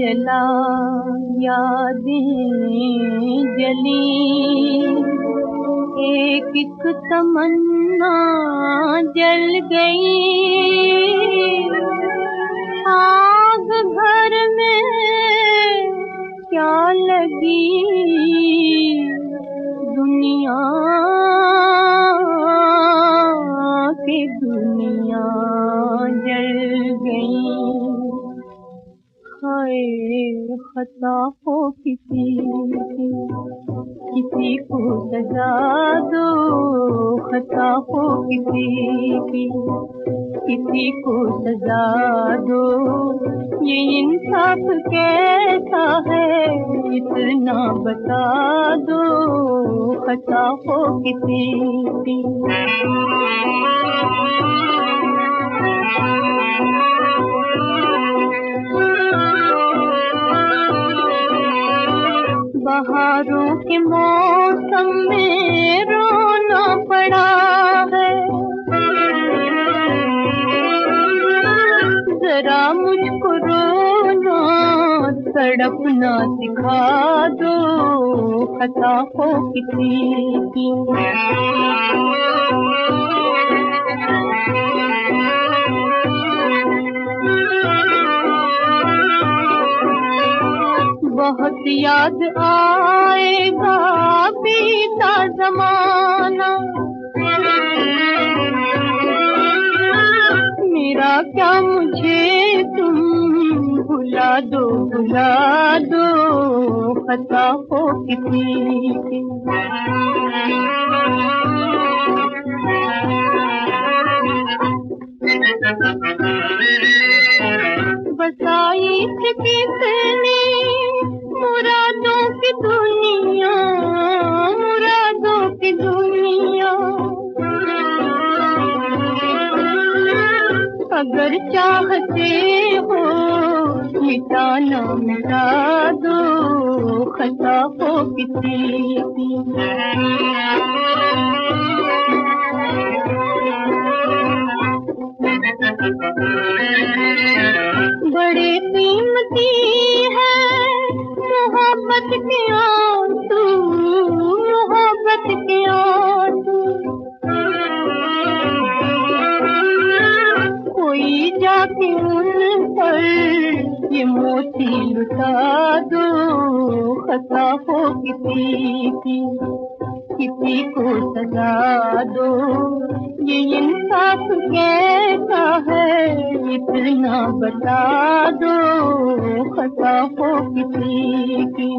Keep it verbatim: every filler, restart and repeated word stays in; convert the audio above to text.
जला यादें जली, एक एक तमन्ना जल गई। आग घर में क्या लगी, दुनिया के दुनिया जल गई। हाय खता हो किसी की, किसी को सजा दो, खता हो किसी की, किसी को सजा दो। ये इंसाफ कैसा है इतना बता दो, खता हो किसी की। बहारों के मौसम में रोना पड़ा है, जरा मुझको रोना तड़पना सिखा दो, खता हो किसी की। बहुत याद आएगा बीता जमाना, मेरा क्या मुझे तुम भुला दो, भुला दो, खता हो किसी की। बसाई थी कितनी मुरादों की दुनिया, मुरादों की दुनिया। अगर चाहते हो मिटाना मिटा दो, खता हो किसी की। बड़े कीमती है मोहब्बत के आंसू, मोहब्बत के आंसू। कोई जाके उन पर ये मोती लुटा दो, खता हो किसी की, किसी को सजा दो। ये इंसाफ कैसा है इतना बता दो, खता हो किसी की।